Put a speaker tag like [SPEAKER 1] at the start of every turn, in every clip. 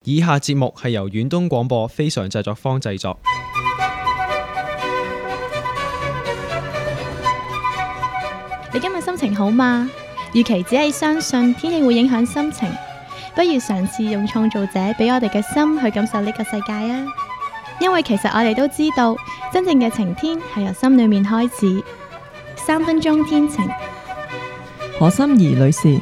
[SPEAKER 1] 以下節目係由遠東廣播非常製作坊製作。
[SPEAKER 2] 你今日心情好嗎？與其只係相信天氣會影響心情，不如嘗試用創造者俾我哋嘅心去感受呢個世界啊！因為其實我哋都知道，真正嘅晴天係由心裏面開始。3分鐘天晴，
[SPEAKER 3] 何心怡女士。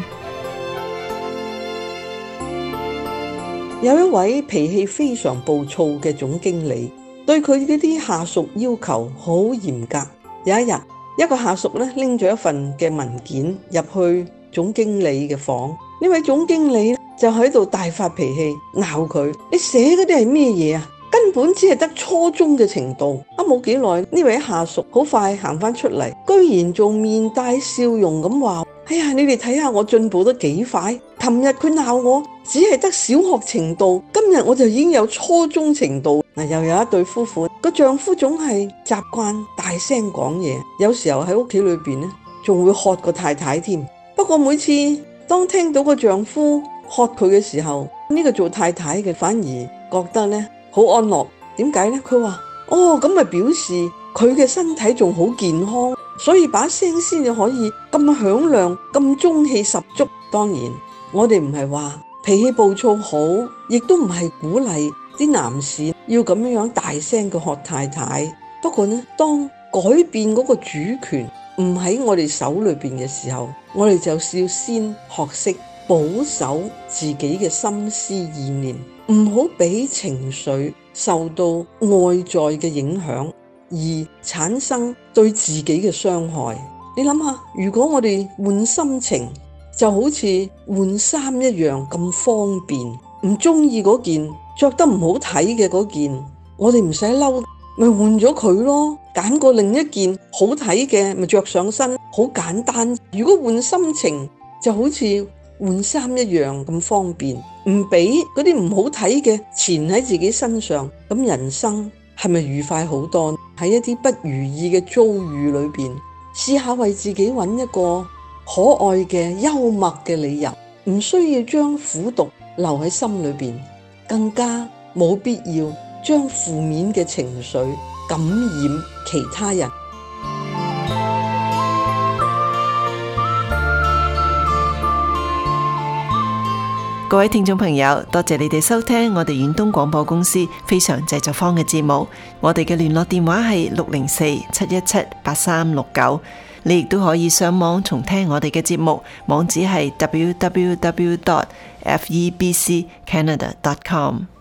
[SPEAKER 4] 有一位脾氣非常暴躁嘅總經理，對佢呢啲下屬要求好嚴格。有一日，一個下屬咧拎咗一份嘅文件入去總經理嘅房，呢位總經理就喺度大發脾氣鬧佢：你寫嗰啲係咩嘢啊？根本只係得初中嘅程度。冇幾耐，呢位下屬好快行翻出嚟，居然仲面帶笑容咁話：哎呀，你哋睇下我進步得幾快！琴日佢鬧我只係得小學程度，今日我就已經有初中程度。又有一對夫婦，個丈夫總係習慣大聲講嘢，有時候喺屋企裏邊咧，仲會喝個太太添。不過每次當聽到個丈夫喝佢嘅時候，呢個做太太嘅反而覺得咧好安樂。點解呢？佢話：咁咪表示佢嘅身體仲好健康，所以把聲先至可以咁響亮、咁中氣十足。當然，我哋唔係話脾氣暴躁好，亦都唔係鼓勵啲男士要咁樣大聲嘅喝太太。不過呢，當改變嗰個主權唔喺我哋手裏邊嘅時候，我哋就要先學識保守自己嘅心思意念，唔好俾情緒受到外在嘅影響而產生對自己嘅傷害。你諗下，如果我哋換心情就好似換衫一樣咁方便，唔中意嗰件着得唔好睇嘅嗰件，我哋唔使嬲，咪換咗佢咯，揀個另一件好睇嘅咪着上身，好簡單。如果換心情就好似換衫一樣咁方便，唔俾嗰啲唔好睇嘅纏喺自己身上，咁人生係咪愉快好多？喺一啲不如意嘅遭遇裏邊，試下為自己揾一個可愛嘅幽默嘅理由，唔需要將苦毒留喺心裏邊，更加冇必要將負面嘅情緒感染其他人。
[SPEAKER 3] 各位聽眾朋友，多謝你哋收聽我哋遠東廣播公司非常製作坊嘅節目。我哋嘅聯絡電話係604-717-8369。你亦都可以上網重聽我哋嘅節目，網址係www.febccanada.com。